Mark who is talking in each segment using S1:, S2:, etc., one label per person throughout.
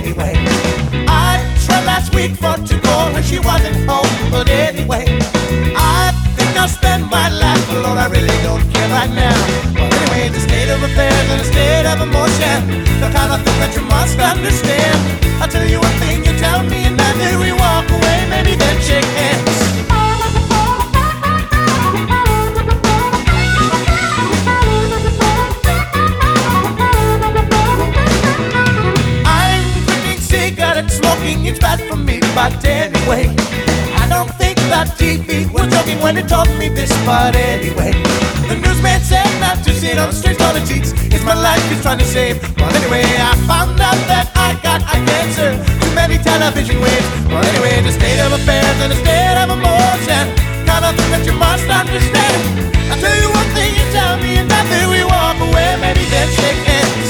S1: anyway. I tried last week for to call her, she wasn't home, but anyway, I think I'll spend my life alone. I really don't care right now. But anyway, the state of affairs and the state of emotion, the kind of thing that you must understand. I'll tell you one thing, you tell me another, we walk away, maybe then shake hands. Smoking, it's bad for me, but anyway, I don't think that TV was joking when it told me this, but anyway, the newsman said not to sit on the streets on the cheats. It's my life he's trying to save. But anyway, I found out that I got a cancer, too many television waves. But anyway, the state of affairs and the state of emotion, kind of thing that you must understand. I'll tell you one thing, you tell me another, we walk away, maybe then shake hands.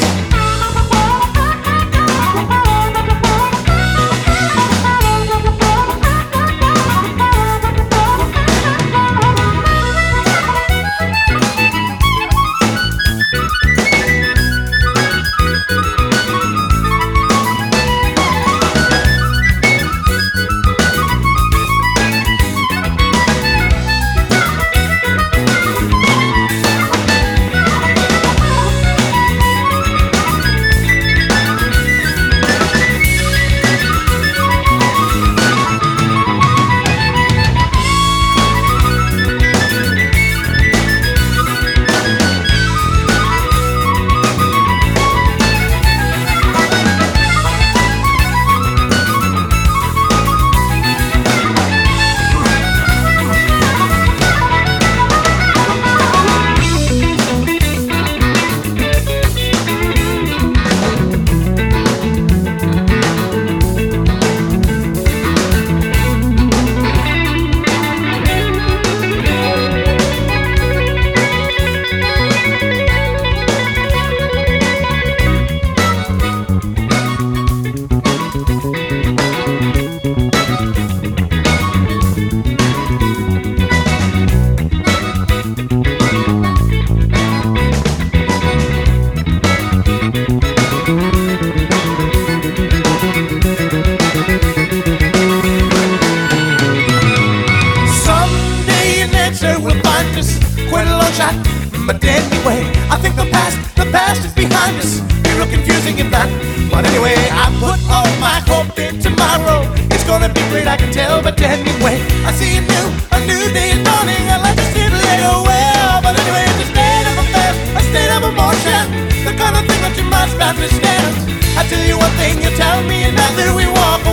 S1: But anyway, I think the past is behind us. Be real confusing in that. But anyway, I put all my hope in tomorrow. It's gonna be great, I can tell. But anyway, I see a new day is dawning. I like to see it later well. But anyway, it's a state of affairs, a state of emotion, the kind of thing that you must understand. I tell you one thing, you tell me another, we walk